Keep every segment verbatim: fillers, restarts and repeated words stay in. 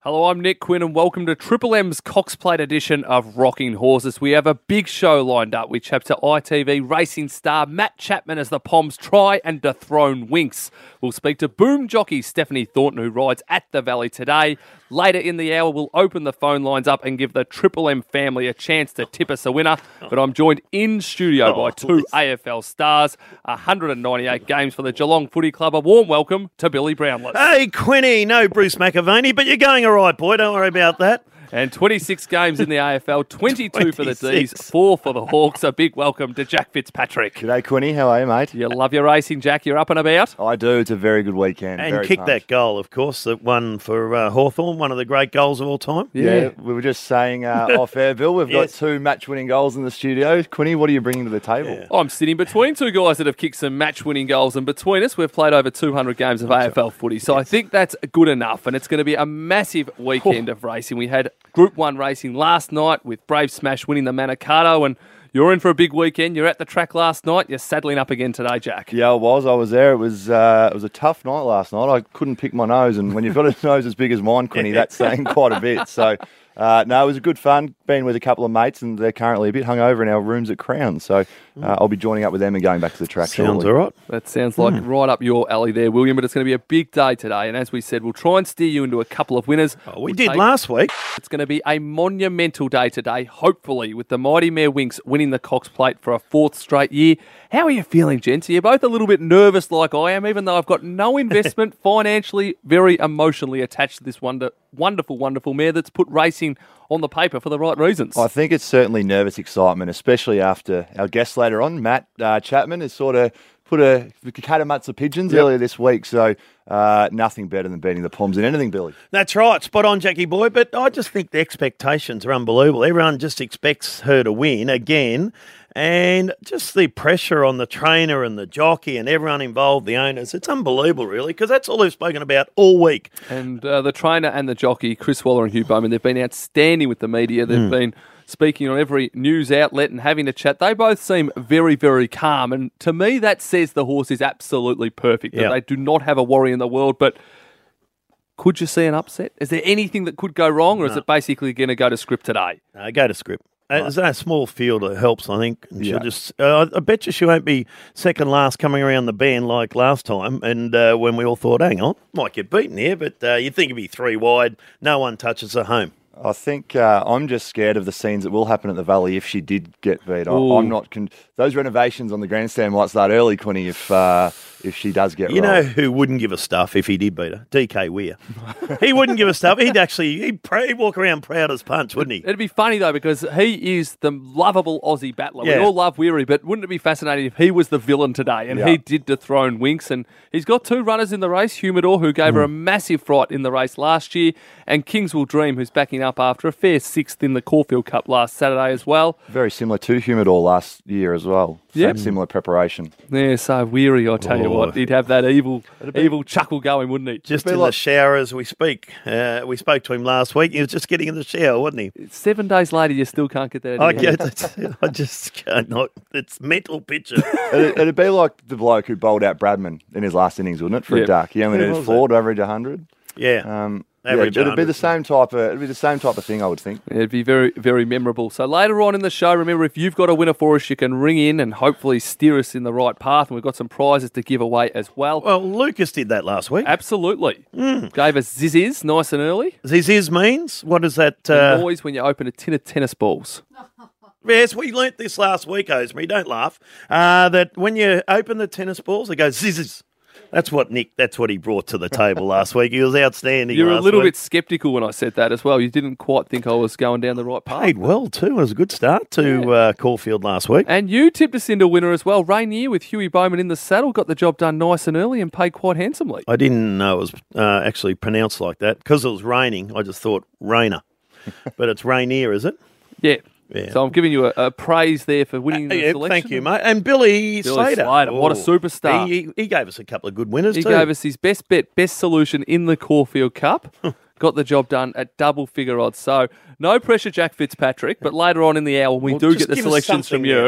Hello, I'm Nick Quinn and welcome to Triple M's Cox Plate edition of Rocking Horses. We have a big show lined up with chapter I T V racing star Matt Chapman as the Poms try and dethrone Winx. We'll speak to boom jockey Stephanie Thornton, who rides at the Valley today. Later in the hour, we'll open the phone lines up and give the Triple M family a chance to tip us a winner. But I'm joined in studio by two A F L stars, one hundred ninety-eight games for the Geelong Footy Club. A warm welcome to Billy Brownless. Hey, Quinny, no Bruce McAvaney, but you're going all right, boy. Don't worry about that. And twenty-six games in the A F L, twenty-two for the D's, four for the Hawks. A big welcome to Jack Fitzpatrick. G'day, Quinny. How are you, mate? You love your racing, Jack. You're up and about. I do. It's a very good weekend. And very kick pumped. that goal, of course, that won for uh, Hawthorn, one of the great goals of all time. Yeah, yeah we were just saying uh, off air, Bill, we've Yes. got two match-winning goals in the studio. Quinny, what are you bringing to the table? Yeah. I'm sitting between two guys that have kicked some match-winning goals, and between us, we've played over two hundred games of A F L footy. So yes. I think that's good enough, and it's going to be a massive weekend of racing. We had Group one racing last night with Brave Smash winning the Manikato, and you're in for a big weekend. You're at the track last night. You're saddling up again today, Jack. Yeah, I was. I was there. It was uh, it was a tough night last night. I couldn't pick my nose, and when you've got a nose as big as mine, Quinny, that's saying quite a bit. So, uh, no, it was a good fun. Been with a couple of mates, and they're currently a bit hungover in our rooms at Crown. So, uh, I'll be joining up with them and going back to the track. Sounds shortly. all right. That sounds like mm. right up your alley there, William. But it's going to be a big day today, and as we said, we'll try and steer you into a couple of winners. Oh, we we'll did take... last week. It's going to be a monumental day today, hopefully, with the mighty Mare Winx winning the Cox Plate for a fourth straight year. How are you feeling, gents? Are you both a little bit nervous like I am, even though I've got no investment financially, very emotionally attached to this wonder, wonderful, wonderful mare that's put racing on the paper for the right reasons? I think it's certainly nervous excitement, especially after our guest later on, Matt uh, Chapman, has sort of put a catamutts of pigeons yep. earlier this week. So uh, nothing better than beating the Poms in anything, Billy. That's right. Spot on, Jackie boy. But I just think the expectations are unbelievable. Everyone just expects her to win again. And just the pressure on the trainer and the jockey and everyone involved, the owners, it's unbelievable, really, because that's all they've spoken about all week. And uh, the trainer and the jockey, Chris Waller and Hugh Bowman, they've been outstanding with the media. They've mm. been speaking on every news outlet and having a chat. They both seem very, very calm. And to me, that says the horse is absolutely perfect. That yep. they do not have a worry in the world. But could you see an upset? Is there anything that could go wrong, or no. is it basically going to go to script today? Uh, go to script. Right. There's a small field that helps, I think. And yeah. she'll just, uh, I bet you she won't be second last coming around the bend like last time. And uh, when we all thought, hang on, might get beaten here, but uh, you'd think it'd be three wide. No one touches her home. I think uh, I'm just scared of the scenes that will happen at the Valley if she did get beat. I, I'm not. Con- Those renovations on the grandstand might start early, Quinny, if uh, if she does get. You rolled. know who wouldn't give a stuff if he did beat her? D K Weir. He wouldn't give a stuff. He'd actually he'd, pray, he'd walk around proud as punch, wouldn't he? It'd be funny though, because he is the lovable Aussie battler. Yeah. We all love Weary, but wouldn't it be fascinating if he was the villain today and yeah. he did dethrone Winx? And he's got two runners in the race: Humidor, who gave mm. her a massive fright in the race last year, and Kingswell Dream, who's backing up after a fair sixth in the Caulfield Cup last Saturday as well. Very similar to Humidor last year as well. Yeah, similar preparation. Yeah, so Weary, I tell oh. you what, he'd have that evil, be, evil chuckle going, wouldn't he? Just in like, the shower as we speak. Uh, we spoke to him last week. He was just getting in the shower, wasn't he? Seven days later, you still can't get that. I get it. I just cannot. It's mental picture. it'd, it'd be like the bloke who bowled out Bradman in his last innings, wouldn't it? For yep. a duck, he only needed four to average a hundred. Yeah. Um, Yeah, it'd be the same type of it'd be the same type of thing, I would think. Yeah, it'd be very, very memorable. So later on in the show, remember, if you've got a winner for us, you can ring in and hopefully steer us in the right path. And we've got some prizes to give away as well. Well, Lucas did that last week. Absolutely. Mm. Gave us zizziz nice and early. Zizziz means? What does that... The uh... noise when you open a tin of tennis balls. Yes, we learnt this last week, Osmary. Don't laugh. Uh, that when you open the tennis balls, it goes zizziz. That's what Nick, that's what he brought to the table last week. He was outstanding. You were last a little week. bit sceptical when I said that as well. You didn't quite think I was going down the right path. Played well too. It was a good start to yeah. uh, Caulfield last week. And you tipped us into a winner as well. Rainier with Huey Bowman in the saddle. Got the job done nice and early and paid quite handsomely. I didn't know it was uh, actually pronounced like that. Because it was raining, I just thought Rainer. But it's Rainier, is it? Yeah. Yeah. So I'm giving you a, a praise there for winning uh, the yeah, selection. Thank you, mate. And Billy, Billy Slater. Slater. What a superstar. He, he gave us a couple of good winners he too. He gave us his best bet, best solution in the Caulfield Cup. Got the job done at double figure odds. So no pressure, Jack Fitzpatrick. But later on in the hour, when we well, do get the selections from you,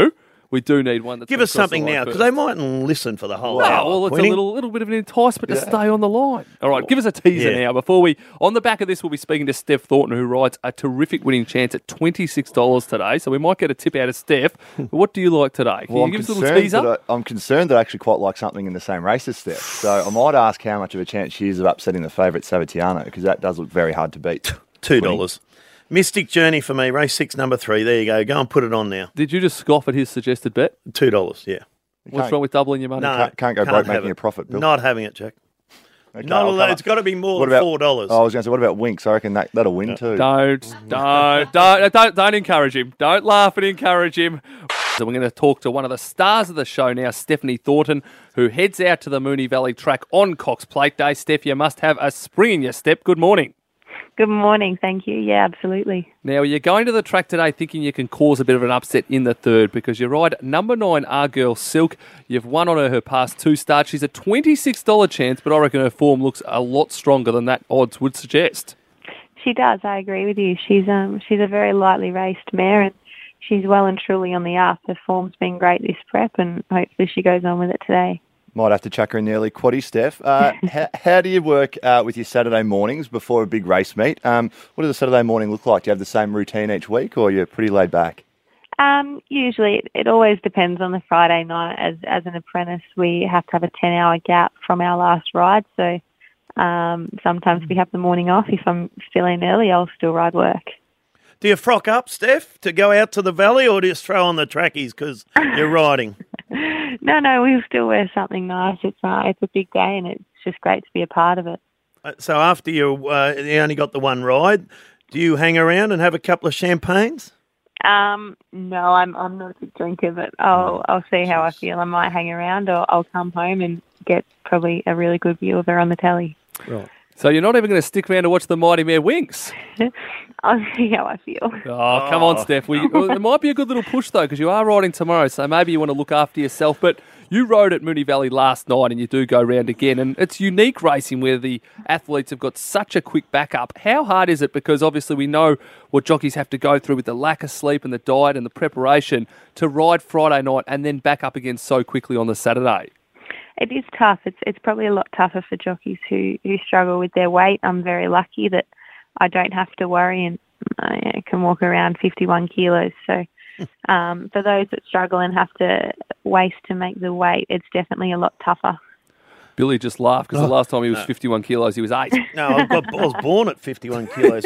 we do need one. That's Give gonna us cross the something line now, first. because they mightn't listen for the whole Well, hour. well, it's Quinny. a little, little bit of an enticement to Yeah. stay on the line. All right, give us a teaser Yeah. now. Before we, on the back of this, we'll be speaking to Steph Thornton, who rides a terrific winning chance at twenty-six dollars today. So we might get a tip out of Steph. But what do you like today? Can Well, you I'm give us a little concerned, teaser? that I, I'm concerned that I actually quite like something in the same race as Steph. So I might ask how much of a chance she is of upsetting the favourite Savatiano, because that does look very hard to beat. Two dollars. Mystic Journey for me, race six, number three. There you go. Go and put it on now. Did you just scoff at his suggested bet? Two dollars. Yeah. What's can't- wrong with doubling your money? No, Can't- can't go broke have making it. a profit, Bill. Not having it, Jack. Okay, Not I'll allowed. come It's got to be more What than about- four dollars. Oh, I was going to say, what about Winks? I reckon that, that'll win too. Don't, don't, don't, don't, don't encourage him. Don't laugh and encourage him. So we're going to talk to one of the stars of the show now, Stephanie Thornton, who heads out to the Moonee Valley track on Cox Plate Day. Steph, you must have a spring in your step. Good morning. Good morning, thank you. Yeah, absolutely. Now, you're going to the track today thinking you can cause a bit of an upset in the third because you ride number nine, Our Girl Silk. You've won on her her past two starts. She's a twenty-six dollars chance, but I reckon her form looks a lot stronger than that odds would suggest. She does. I agree with you. She's um she's a very lightly raced mare, and she's well and truly on the up. Her form's been great this prep, and hopefully she goes on with it today. Might have to chuck her in the early quaddie, Steph. Uh, how, how do you work uh, with your Saturday mornings before a big race meet? Um, what does a Saturday morning look like? Do you have the same routine each week, or you're pretty laid back? Um, usually, it, it always depends on the Friday night. As as an apprentice, we have to have a ten-hour gap from our last ride, so um, sometimes we have the morning off. If I'm feeling early, I'll still ride work. Do you frock up, Steph, to go out to the valley, or do you just throw on the trackies because you're riding? No, no, we'll still wear something nice. It's uh, it's a big day, and it's just great to be a part of it. Uh, So after you, uh, you only got the one ride, do you hang around and have a couple of champagnes? Um, no, I'm I'm not a big drinker, but I'll I'll see how I feel. I might hang around, or I'll come home and get probably a really good view of her on the telly. Right. So you're not even going to stick around to watch the Mighty Mare Winks? I'll see how I feel. Oh, come on, Steph. We, well, it might be a good little push, though, because you are riding tomorrow, so maybe you want to look after yourself. But you rode at Moonee Valley last night, and you do go round again. And it's unique racing where the athletes have got such a quick backup. How hard is it? Because obviously we know what jockeys have to go through with the lack of sleep and the diet and the preparation to ride Friday night and then back up again so quickly on the Saturday. It is tough. It's it's probably a lot tougher for jockeys who, who struggle with their weight. I'm very lucky that I don't have to worry, and I can walk around fifty-one kilos. So um, for those that struggle and have to waste to make the weight, it's definitely a lot tougher. Billy just laughed because the last time he was fifty-one kilos, he was eight. No, I've got, I was born at fifty-one kilos.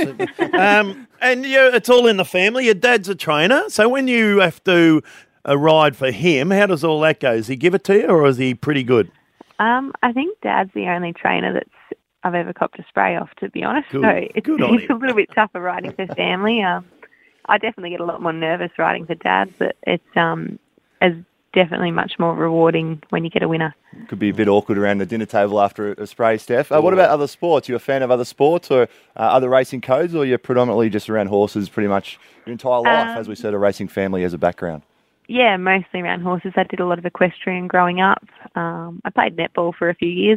Um, and you, it's all in the family. Your dad's a trainer. So when you have to uh, ride for him, how does all that go? Does he give it to you, or is he pretty good? Um, I think Dad's the only trainer that's I've ever copped a spray off, to be honest. Good. So it's, Good on it's him. a little bit tougher riding for family. Um, I definitely get a lot more nervous riding for Dad, but it's um, it's definitely much more rewarding when you get a winner. Could be a bit awkward around the dinner table after a spray, Steph. Uh, what about other sports? You a fan of other sports or uh, other racing codes, or you're predominantly just around horses pretty much your entire life, Um, as we said, a racing family as a background? Yeah, mostly around horses. I did a lot of equestrian growing up. Um, I played netball for a few years,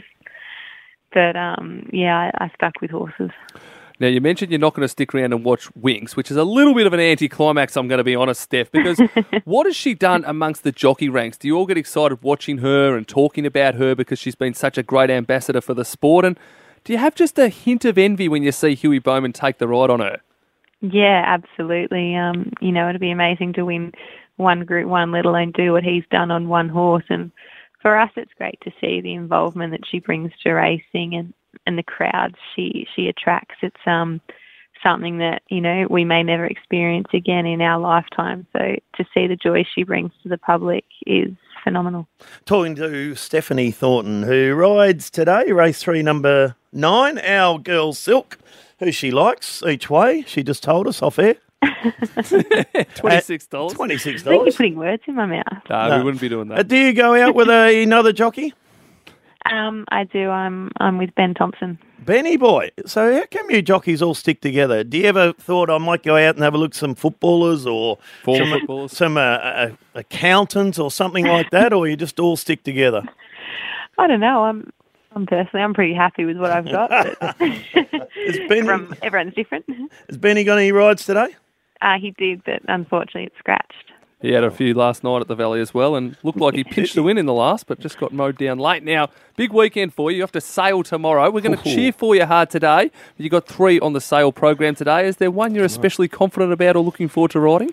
but um, yeah, I, I stuck with horses. Now, you mentioned you're not going to stick around and watch Winks, which is a little bit of an anticlimax, I'm going to be honest, Steph, because what has she done amongst the jockey ranks? Do you all get excited watching her and talking about her because she's been such a great ambassador for the sport? And do you have just a hint of envy when you see Huey Bowman take the ride on her? Yeah, absolutely. Um, you know, it'd be amazing to win one Group One, let alone do what he's done on one horse. And for us, it's great to see the involvement that she brings to racing and, and the crowds she she attracts. It's um something that, you know, we may never experience again in our lifetime. So to see the joy she brings to the public is phenomenal. Talking to Stephanie Thornton, who rides today, race three, number nine, Our Girl Silk, who she likes each way. She just told us off air. twenty-six dollars? twenty-six I think you're dollars. putting words in my mouth. No, No. we wouldn't be doing Uh, that. do you go out with a, another jockey? Um, I do. I'm I'm with Ben Thompson. Benny boy. So how come you jockeys all stick together? Do you ever thought I might go out and have a look at some footballers or Former some, footballers. some uh, uh, accountants or something like that, or you just all stick together? I don't know. I'm I'm personally I'm pretty happy with what I've got. But Is Benny, Everyone, everyone's different. has Benny got any rides today? Uh, he did, but unfortunately it's scratched. He had a few last night at the Valley as well and looked like he pinched the win in the last, but just got mowed down late. Now, big weekend for you. You have to sail tomorrow. We're going to cheer for you hard today. You've got three on the sail program today. Is there one you're especially confident about or looking forward to riding?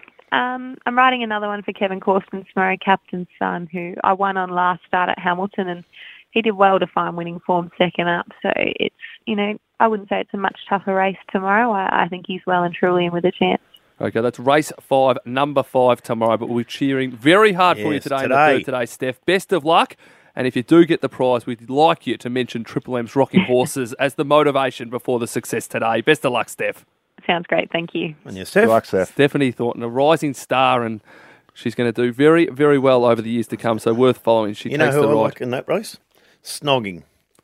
Um, I'm riding another one for Kevin Corsten tomorrow, captain's son, who I won on last start at Hamilton, and he did well to find winning form second up. So it's, you know, I wouldn't say it's a much tougher race tomorrow. I, I think he's well and truly in with a chance. Okay, that's race five, number five tomorrow, but we'll be cheering very hard Yes, for you today, today. in the third today, Steph. Best of luck. And if you do get the prize, we'd like you to mention Triple M's Rocking Horses as the motivation before the success today. Best of luck, Steph. Sounds great. Thank you. And you, Steph? Good luck, Steph. Stephanie Thornton, a rising star, and she's going to do very, very well over the years to come, so worth following. She You know takes who the I ride. like in that race? Snogging.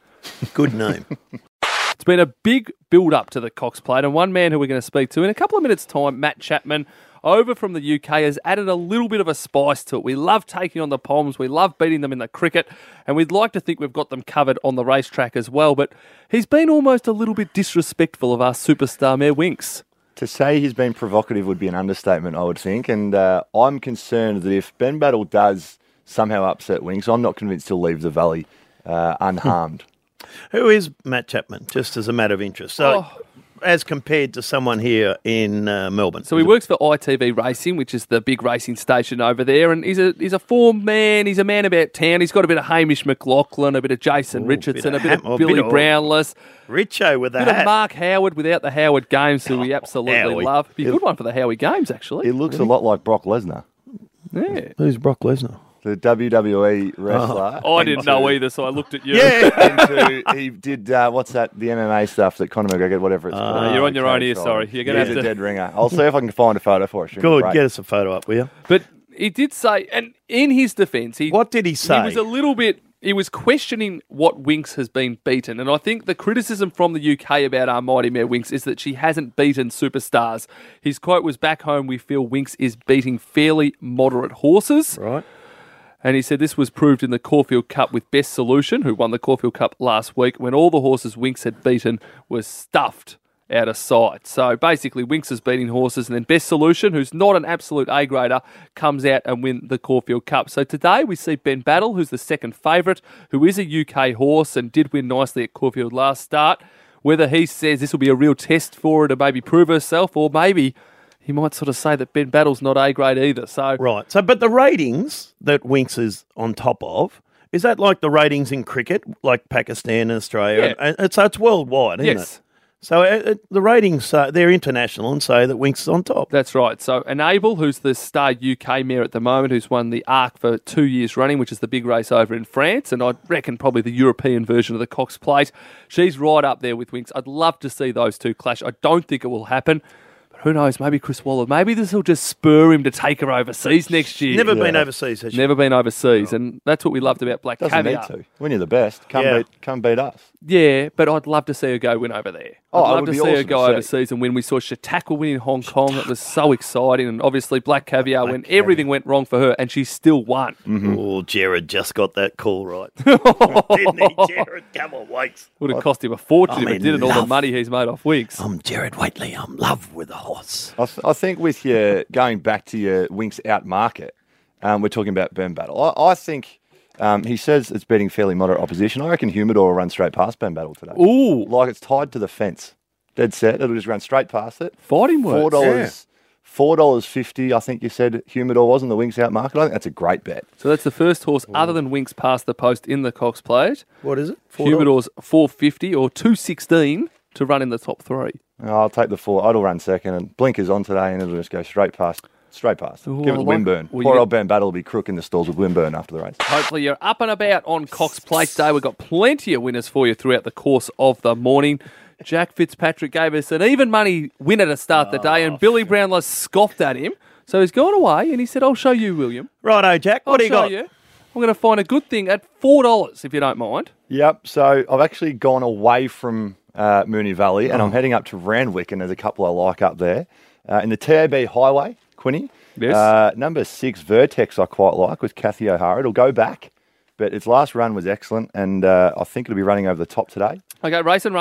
Good name. It's been a big build-up to the Cox Plate, and one man who we're going to speak to in a couple of minutes' time, Matt Chapman, over from the U K, has added a little bit of a spice to it. We love taking on the Poms, we love beating them in the cricket, and we'd like to think we've got them covered on the racetrack as well, but he's been almost a little bit disrespectful of our superstar mare Winks. To say he's been provocative would be an understatement, I would think. And uh, I'm concerned that if Ben Battle does somehow upset Winks, I'm not convinced he'll leave the Valley uh, unharmed. Who is Matt Chapman, just as a matter of interest? So, Oh. as compared to someone here in uh, Melbourne. So he works for I T V Racing, which is the big racing station over there, and he's a he's a form man. He's a man about town. He's got a bit of Hamish McLaughlin, a bit of Jason Ooh, Richardson, bit a of bit Ham- of a Billy bit of- Brownless, Richo with a the bit of hat. Mark Howard without the Howard Games, who we absolutely Howie. love. Be a good one for the Howie Games, actually. He looks a lot like Brock Lesnar, Yeah. Who's Brock Lesnar? the W W E wrestler. Oh, I didn't into- know either, so I looked at you. Yeah. into, he did, uh, what's that, the M M A stuff that Conor McGregor, whatever it's called. Uh, you're on your own Okay, here, sorry. You're gonna He's have a to- dead ringer. I'll see if I can find a photo for it. Good. Great. Get us a photo up, will you? But he did say, and in his defence, he What did he say? He was a little bit. He was questioning what Winks has been beaten, and I think the criticism from the U K about our mighty mare Winks is that she hasn't beaten superstars. His quote was, "Back home, we feel Winks is beating fairly moderate horses." Right. And he said this was proved in the Caulfield Cup with Best Solution, who won the Caulfield Cup last week, when all the horses Winks had beaten were stuffed out of sight. So basically, Winks is beating horses, and then Best Solution, who's not an absolute A-grader, comes out and win the Caulfield Cup. So today we see Ben Battle, who's the second favourite, who is a U K horse and did win nicely at Caulfield last start. Whether he says this will be a real test for her to maybe prove herself, or maybe he might sort of say that Ben Battle's not A-grade either. So Right. So, but the ratings that Winks is on top of, is that like the ratings in cricket, like Pakistan and Australia? Yeah. And, and so it's worldwide, isn't yes. it? So uh, uh, the ratings, say, they're international and say that Winks is on top. That's right. So Enable, who's the star U K mare at the moment, who's won the Arc for two years running, which is the big race over in France, and I reckon probably the European version of the Cox Plate. She's right up there with Winks. I'd love to see those two clash. I don't think it will happen. But who knows? Maybe Chris Waller. Maybe this will just spur him to take her overseas next year. Never been Yeah. overseas, has she? Never been overseas, and that's what we loved about Black Doesn't Caviar. need to. When you're the best, come, Yeah. beat, come beat us. Yeah, but I'd love to see her go win over there. I'd Oh, it love would to be see her awesome go to see. overseas and win. We saw Chautauqua win in Hong Kong. It was so exciting. And obviously Black Caviar, when everything went wrong for her, and she still won. Oh, Jared just got that call right. Didn't he, Jared? Come on, Wakes. Would have cost him a fortune I'm if it in didn't, all the love. money he's made off wigs. I'm Jared Waitley. I'm in love with the horse. I, th- I think with your going back to your Winks out market, um, we're talking about Ben Battle. I, I think um, he says it's beating fairly moderate opposition. I reckon Humidor will run straight past Ben Battle today. Ooh, Like it's tied to the fence. Dead set. It'll just run straight past it. fighting Four words. dollars. Four dollars fifty. I think you said Humidor wasn't the Winks out market. I think that's a great bet. So that's the first horse other than Winks past the post in the Cox Plate. What is it? Four dollars? Humidor's four fifty or two sixteen to run in the top three. I'll take the four. It'll run second, and Blinker's on today, and it'll just go straight past. Straight past. Ooh, Give I it to like- Winburn. well, Poor you- old Ben Battle will be crook in the stalls with Winburn after the race. Hopefully you're up and about on Cox Plate Day. We've got plenty of winners for you throughout the course of the morning. Jack Fitzpatrick gave us an even money winner to start the day, and Billy Brownlow scoffed at him. So he's gone away, and he said, I'll show you, William. Righto, Jack. I'll What do you show got? you. I'm going to find a good thing at four dollars, if you don't mind. Yep. So I've actually gone away from uh, Moonee Valley, and I'm heading up to Randwick, and there's a couple I like up there. Uh, in the T A B Highway, Quinny. Yes. Uh, number six, Vertex, I quite like, with Kathy O'Hara. It'll go back, but its last run was excellent, and uh, I think it'll be running over the top today. Okay, race and race.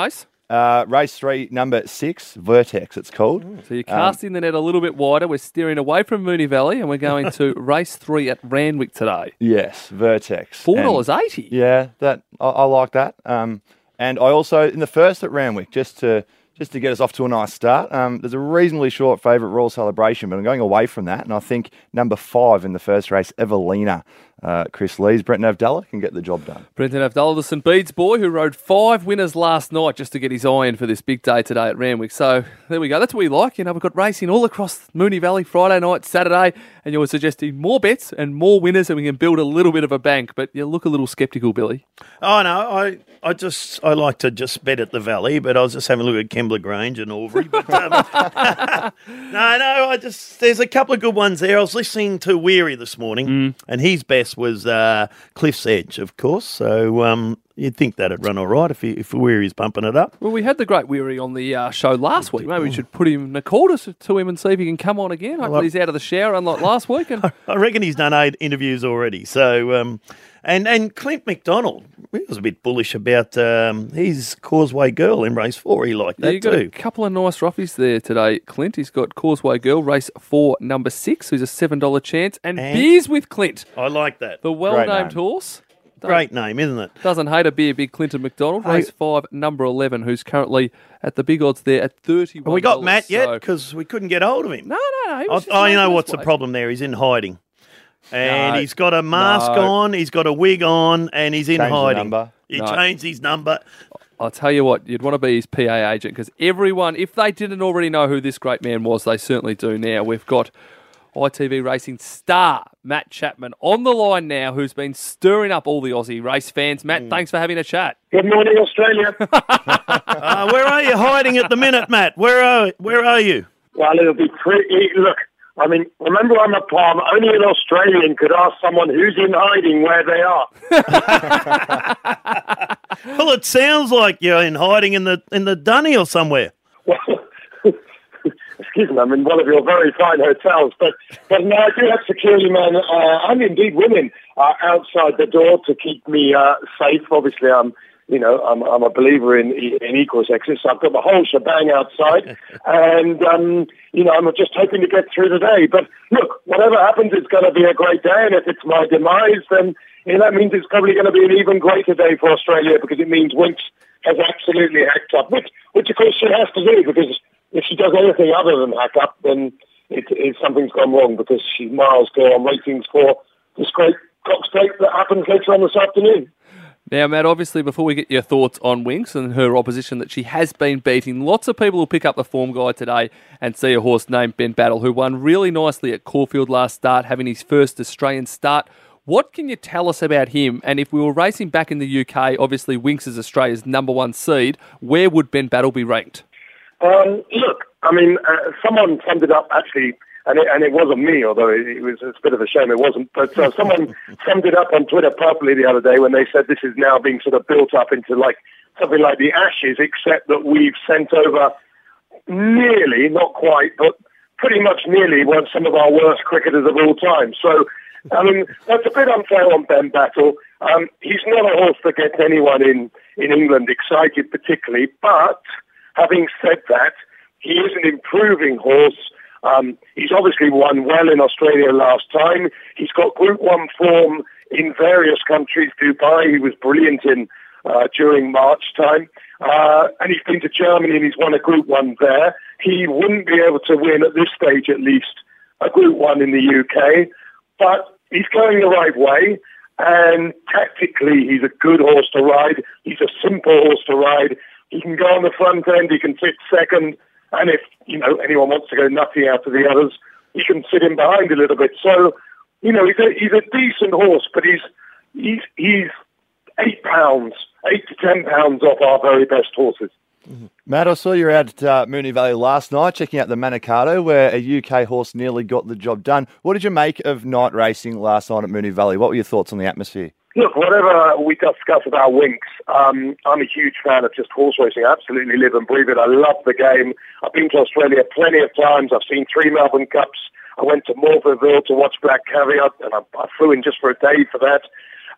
Uh, race three, number six, Vertex, it's called. So you're casting um, the net a little bit wider. We're steering away from Moonee Valley, and we're going to race three at Randwick today. Yes, Vertex. four dollars eighty. Yeah, that I, I like that. Um, and I also, in the first at Randwick, just to just to get us off to a nice start, um, there's a reasonably short favourite, Royal Celebration, but I'm going away from that, and I think number five in the first race, Evelina, uh, Chris Lees, Brenton Avdulla can get the job done. Brenton Avdulla, the St Bede's boy, who rode five winners last night just to get his eye in for this big day today at Randwick. So there we go. That's what we like. You know, we've got racing all across Moonee Valley Friday night, Saturday, and you're suggesting more bets and more winners, and we can build a little bit of a bank. But you look a little sceptical, Billy. Oh no, I I just I like to just bet at the Valley, but I was just having a look at Kembla Grange and Albury. But um, no, no, I just there's a couple of good ones there. I was listening to Weary this morning, mm. and his best was uh, Cliff's Edge, of course. So um, you'd think that'd run all right if he, if Weary's bumping it up. Well, we had the great Weary on the uh, show last week. Maybe we should put him a call to, to him and see if he can come on again. Hopefully well, he's out of the shower, unlike last week. And I reckon he's done eight interviews already. So um, and and Clint McDonald, he was a bit bullish about um, his Causeway Girl in race four. He liked that yeah, you got too. A couple of nice roughies there today, Clint. He's got Causeway Girl, race four, number six, who's a seven dollars chance, and, and Beers with Clint. I like that. The well-named horse. Great name, isn't it? Doesn't hate a beer, big Clinton McDonald. Race hey. five, number eleven, who's currently at the big odds there at thirty-one dollars. Have we got Matt yet? Because so. we couldn't get hold of him. No, no, no. I, I know what's way. the problem there. He's in hiding. And no, he's got a mask no. on, he's got a wig on, and he's in Change hiding. The number. He no. changed his number. I'll tell you what, you'd want to be his P A agent, because everyone, if they didn't already know who this great man was, they certainly do now. We've got I T V Racing star Matt Chapman on the line now, who's been stirring up all the Aussie race fans. Matt, mm. thanks for having a chat. Good morning, Australia. uh, where are you hiding at the minute, Matt? Where are Where are you? Well, it'll be pretty. Look, I mean, remember I'm a palm. Only an Australian could ask someone who's in hiding where they are. Well, it sounds like you're in hiding in the in the dunny or somewhere. Well, excuse me, I'm in one of your very fine hotels, but but no, I do have security men uh, and indeed women uh, outside the door to keep me uh, safe. Obviously, I'm you know I'm I'm a believer in in equal sexes, so I've got the whole shebang outside, and um, you know I'm just hoping to get through the day. But look, whatever happens, it's going to be a great day, and if it's my demise, then you know, that means it's probably going to be an even greater day for Australia, because it means Winks has absolutely hacked up, which which of course she has to do, because if she does anything other than hack up, then it, it, something's gone wrong, because she miles go on ratings for this great Cox Plate that happens later on this afternoon. Now, Matt, obviously, before we get your thoughts on Winks and her opposition that she has been beating, lots of people will pick up the form guide today and see a horse named Ben Battle, who won really nicely at Caulfield last start, having his first Australian start. What can you tell us about him? And if we were racing back in the U K, obviously Winks is Australia's number one seed, where would Ben Battle be ranked? Um, look, I mean, uh, someone summed it up, actually, and it, and it wasn't me, although it, it was it's a bit of a shame it wasn't, but uh, someone summed it up on Twitter properly the other day when they said this is now being sort of built up into like something like the Ashes, except that we've sent over nearly, not quite, but pretty much nearly one some of our worst cricketers of all time. So, I mean, that's a bit unfair on Ben Battle. Um, he's not a horse that gets anyone in, in England excited particularly, but having said that, he is an improving horse. Um, he's obviously won well in Australia last time. He's got Group one form in various countries. Dubai, he was brilliant in uh, during March time. Uh, and he's been to Germany and he's won a Group one there. He wouldn't be able to win at this stage, at least, a Group one in the U K. But he's going the right way, and tactically he's a good horse to ride. He's a simple horse to ride. He can go on the front end, he can sit second, and if, you know, anyone wants to go nutty out of the others, he can sit in behind a little bit. So, you know, he's a, he's a decent horse, but he's, he's, he's eight pounds, eight to ten pounds off our very best horses. Mm-hmm. Matt, I saw you were out at uh, Moonee Valley last night checking out the Manikato, where a U K horse nearly got the job done. What did you make of night racing last night at Moonee Valley? What were your thoughts on the atmosphere? Look, whatever we discuss about Winks, um, I'm a huge fan of just horse racing. I absolutely live and breathe it. I love the game. I've been to Australia plenty of times. I've seen three Melbourne Cups. I went to Morphettville to watch Black Caveat, and I, I flew in just for a day for that.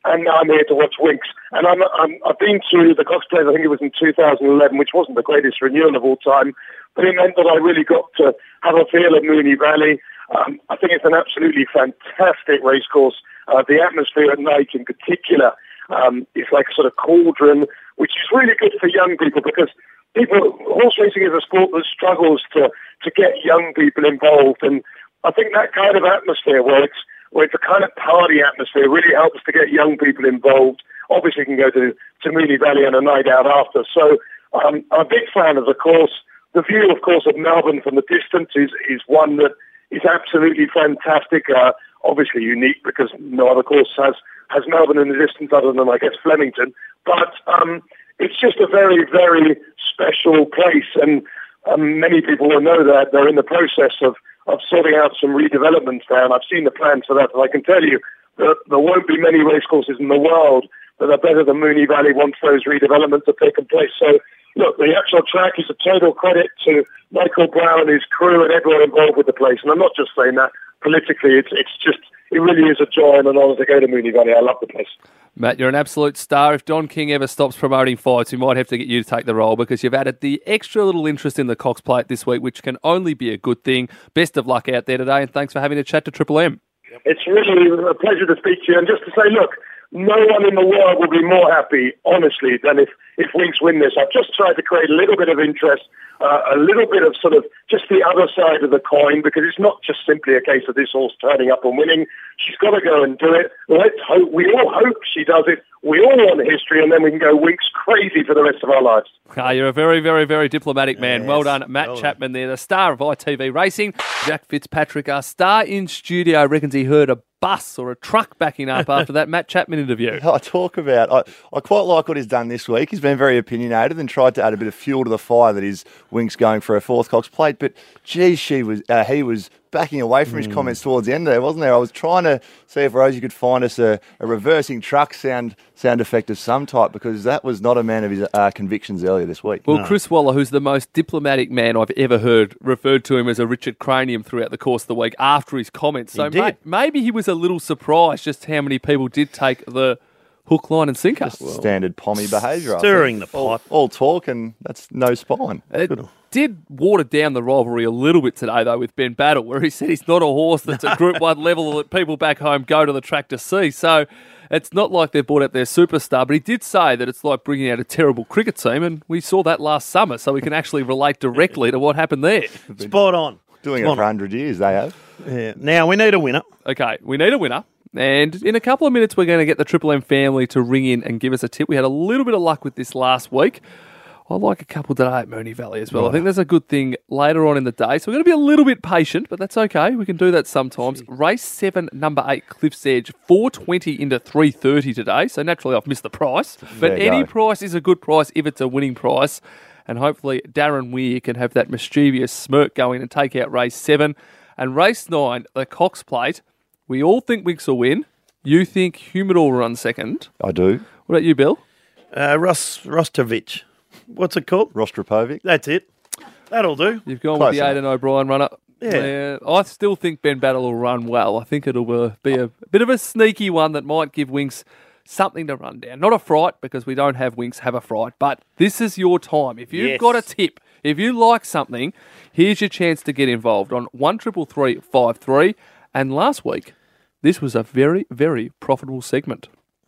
and now I'm here to watch Winx. And I'm, I'm, I've been to the Cox Plate, I think it was in two thousand eleven, which wasn't the greatest renewal of all time, but it meant that I really got to have a feel of Moonee Valley. Um, I think it's an absolutely fantastic racecourse. Uh, the atmosphere at night in particular um, is like a sort of cauldron, which is really good for young people because people, horse racing is a sport that struggles to, to get young people involved. And I think that kind of atmosphere where it's, where it's a kind of party atmosphere really helps to get young people involved. Obviously you can go to, to Moonee Valley on a night out after. So um, I'm a big fan of the course. The view, of course, of Melbourne from the distance is, is one that is absolutely fantastic. Uh, obviously unique because no other course has, has Melbourne in the distance other than, I guess, Flemington. But um, it's just a very, very special place. And um, many people will know that they're in the process of, of sorting out some redevelopments there. And I've seen the plans for that. And I can tell you that there won't be many racecourses in the world that are better than Moonee Valley once those redevelopments have taken place. So, look, the actual track is a total credit to Michael Brown, his crew, and everyone involved with the place. And I'm not just saying that politically. It's it's just, it really is a joy and an honour to go to Moonee Valley. I love the place. Matt, you're an absolute star. If Don King ever stops promoting fights, we might have to get you to take the role because you've added the extra little interest in the Cox Plate this week, which can only be a good thing. Best of luck out there today, and thanks for having a chat to Triple M. It's really a pleasure to speak to you. And just to say, look, no one in the world will be more happy, honestly, than if, if Winx win this. I've just tried to create a little bit of interest, uh, a little bit of sort of just the other side of the coin, because it's not just simply a case of this horse turning up and winning. She's got to go and do it. Let's hope, we all hope she does it. We all want history, and then we can go Winx crazy for the rest of our lives. Ah, you're a very, very, very diplomatic man. Yes. Well done, Matt Well Chapman there, the star of I T V Racing. Jack Fitzpatrick, our star in studio, reckons he heard a bus or a truck backing up after that Matt Chapman interview. I talk about, I, I quite like what he's done this week. He's been very opinionated and tried to add a bit of fuel to the fire that is Winx going for a fourth Cox Plate. But, geez, she was, uh, he was backing away from his mm. comments towards the end there, wasn't there? I was trying to see if Rosie could find us a, a reversing truck sound sound effect of some type, because that was not a man of his uh, convictions earlier this week. Well, no. Chris Waller, who's the most diplomatic man I've ever heard, referred to him as a Richard Cranium throughout the course of the week after his comments. So He did. may, maybe he was a little surprised just how many people did take the hook, line and sinker. Standard pommy behaviour. Stirring the all, pot. all talk and that's no spine. It did water down the rivalry a little bit today, though, with Ben Battle, where he said he's not a horse that's at Group one level that people back home go to the track to see. So it's not like they've brought out their superstar, but he did say that it's like bringing out a terrible cricket team, and we saw that last summer, so we can actually relate directly to what happened there. Spot on. Doing Spot it for on. one hundred years, they have. Yeah. Now, we need a winner. Okay, we need a winner. And in a couple of minutes, we're going to get the Triple M family to ring in and give us a tip. We had a little bit of luck with this last week. I like a couple today at Moonee Valley as well. I think there's a good thing later on in the day. So we're going to be a little bit patient, but that's okay. We can do that sometimes. Race seven, number eight, Cliff's Edge, four twenty into three thirty today. So naturally, I've missed the price. But There you any go. price is a good price if it's a winning price. And hopefully, Darren Weir can have that mischievous smirk going and take out race seven. And race nine, the Cox Plate. We all think Winx will win. You think Humidor will run second. I do. What about you, Bill? Uh, Ros- Rostovich. What's it called? Rostropovic. That's it. That'll do. You've gone Close with the enough. Aidan O'Brien runner. Yeah. I still think Ben Battle will run well. I think it'll uh, be a, a bit of a sneaky one that might give Winx something to run down. Not a fright, because we don't have Winx have a fright, but this is your time. If you've Yes. got a tip, if you like something, here's your chance to get involved on one triple three five three. And last week, this was a very, very profitable segment.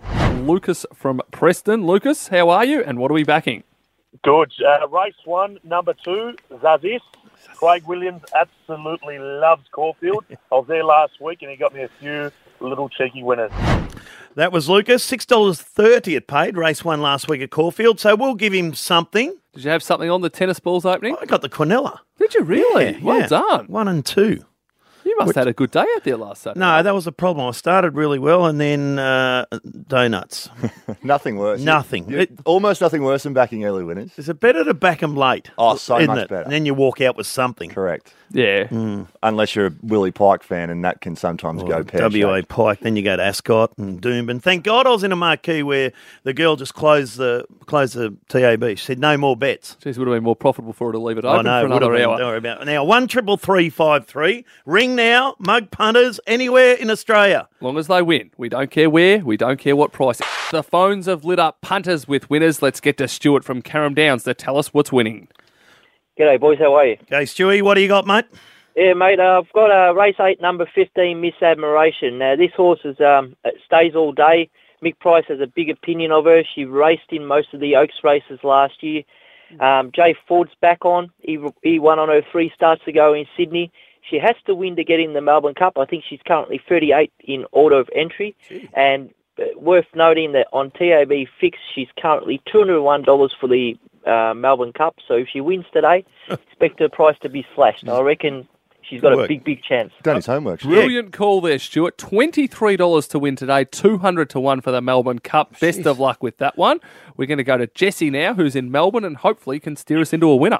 Lucas from Preston. Lucas, how are you, and what are we backing? Good. Uh, race one, number two, Zazis. Craig Williams absolutely loves Caulfield. I was there last week and he got me a few little cheeky winners. That was Lucas. six dollars thirty it paid. Race one last week at Caulfield. So we'll give him something. Did you have something on the tennis balls opening? I got the Quinella. Did you really? Yeah, well yeah. done. One and two. You must have had a good day out there last Saturday. No, that was the problem. I started really well and then uh, donuts. Nothing worse. Nothing. You- It- almost nothing worse than backing early winners. Is it better to back them late? Oh, so isn't much it? better. And then you walk out with something. Correct. Yeah. Unless you're a Willie Pike fan, and that can sometimes go pear-shaped. W A Pike, then you go to Ascot and Doomben. Thank God I was in a marquee where the girl just closed the closed the T A B. She said no more bets. Jeez, would have been more profitable for her to leave it I open know. for would another have been- hour. don't worry about it. Now one triple three five three. Ring now. now, mug punters, anywhere in Australia. Long as they win. We don't care where, we don't care what price. The phones have lit up punters with winners. Let's get to Stuart from Carrum Downs to tell us what's winning. G'day, boys. How are you? Okay, Stewie, what do you got, mate? Yeah, mate. Uh, I've got uh, race eight, number fifteen, Miss Admiration. Now, this horse is um, it stays all day. Mick Price has a big opinion of her. She raced in most of the Oaks races last year. Um, Jay Ford's back on. He he won on her three starts ago in Sydney. She has to win to get in the Melbourne Cup. I think she's currently thirty-eight in order of entry. Gee. And uh, worth noting that on T A B Fix, she's currently two hundred one dollars for the uh, Melbourne Cup. So if she wins today, expect her price to be slashed. I reckon she's got a big, big chance. Done his homework. Brilliant call there, Stuart. twenty-three dollars to win today, two hundred to one for the Melbourne Cup. Best Jeez. of luck with that one. We're going to go to Jesse now, who's in Melbourne, and hopefully can steer us into a winner.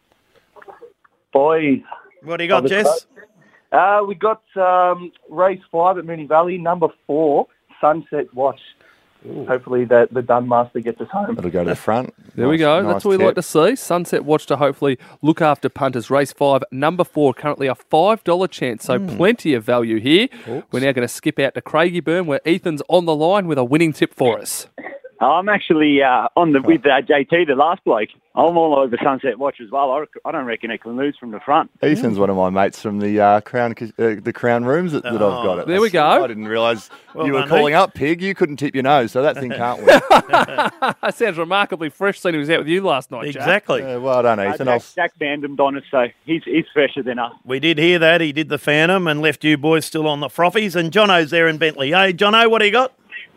Boys. What do you got, Jess? Uh, we got um, race five at Moonee Valley, number four, Sunset Watch. Ooh. Hopefully the, the Dunmaster gets us home. It'll go to the front. There nice, we go. Nice That's what we like to see. Sunset Watch to hopefully look after punters. Race five, number four, currently a five dollars chance, so mm. plenty of value here. Oops. We're now going to skip out to Craigieburn, where Ethan's on the line with a winning tip for us. I'm actually uh, on the with uh, J T, the last bloke. I'm all over Sunset Watch as well. I, I don't reckon it can lose from the front. Ethan's mm. one of my mates from the uh, Crown uh, the Crown Rooms that, that oh, I've got. It. There we go. I didn't realise well, you were calling up, Pig. You couldn't tip your nose, so that thing can't win. That sounds remarkably fresh, seeing he was out with you last night, Jack. Exactly. Uh, well done, Ethan. Uh, Jack, Jack fandomed on us, so he's, he's fresher than us. We did hear that. He did the Phantom and left you boys still on the frothies. And Jono's there in Bentley. Hey, Jono, what do you got?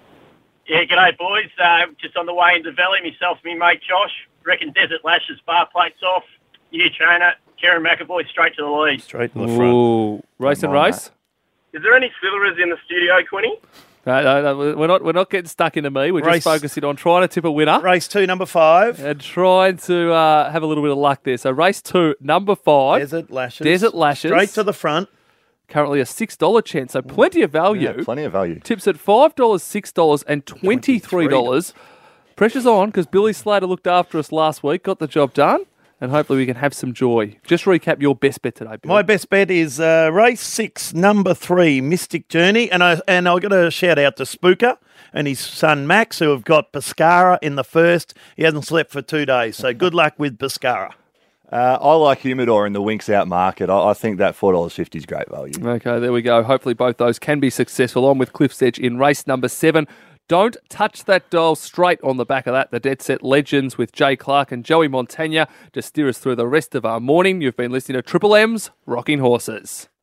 Yeah, g'day, boys. Uh, just on the way into the Valley, myself and my mate Josh. Reckon Desert Lashes, bar plates off. New trainer, Kieran McAvoy, straight to the lead. Straight to the front. Ooh, race and race. Is there any sliverers in the studio, Quinny? No, no, no, we're not. We're not getting stuck into me. We're race, just focusing on trying to tip a winner. Race two, number five, and trying to uh, have a little bit of luck there. So race two, number five, Desert Lashes. Desert Lashes, straight to the front. Currently a six dollars chance, so plenty of value. Yeah, plenty of value. Tips at five dollars, six dollars and twenty-three dollars. Pressure's on because Billy Slater looked after us last week, got the job done, and hopefully we can have some joy. Just recap your best bet today, Billy. My best bet is uh, race six, number three, Mystic Journey. And I and I've got a shout out to Spooker and his son Max, who have got Pescara in the first. He hasn't slept for two days, so good luck with Pescara. Uh, I like Humidor in the Winks Out market. I, I think that four dollars fifty is great value. Okay, there we go. Hopefully both those can be successful. On with Cliff's Edge in race number seven. Don't touch that dial. Straight on the back of that, the Dead Set Legends with Jay Clark and Joey Montagna to steer us through the rest of our morning. You've been listening to Triple M's Rocking Horses.